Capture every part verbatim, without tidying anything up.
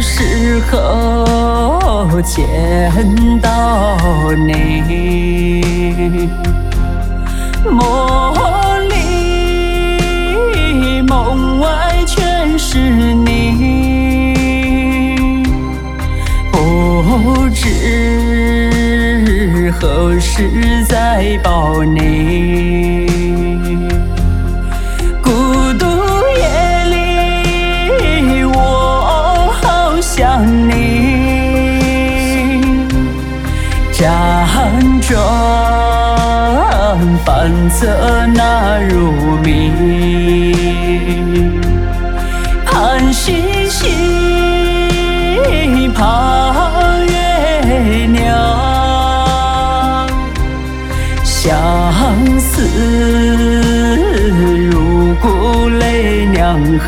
时候见到你，梦里梦外全是你，不知何时再抱你。孤独夜里我好想你，辗转反侧那如迷，盼星星盼月亮，相思如故泪两行。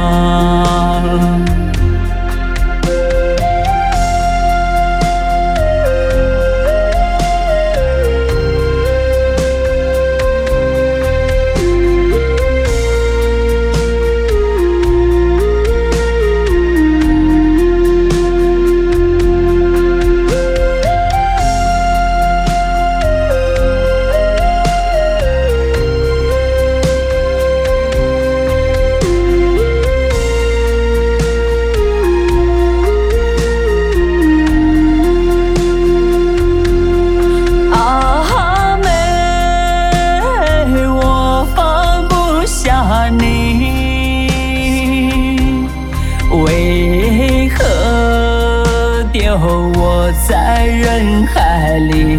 为何丢我在人海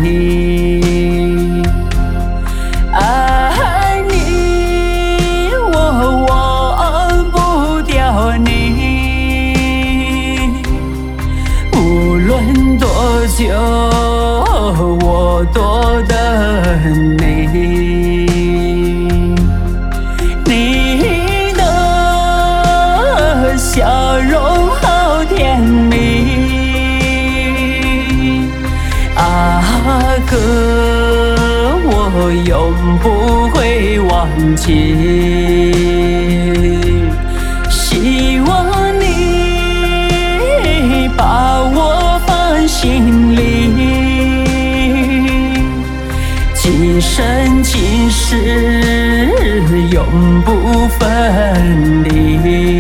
里？爱你我忘不掉你，无论多久我多等你。笑容好甜蜜，阿哥，我永不会忘记。希望你把我放心里，今生今世永不分离。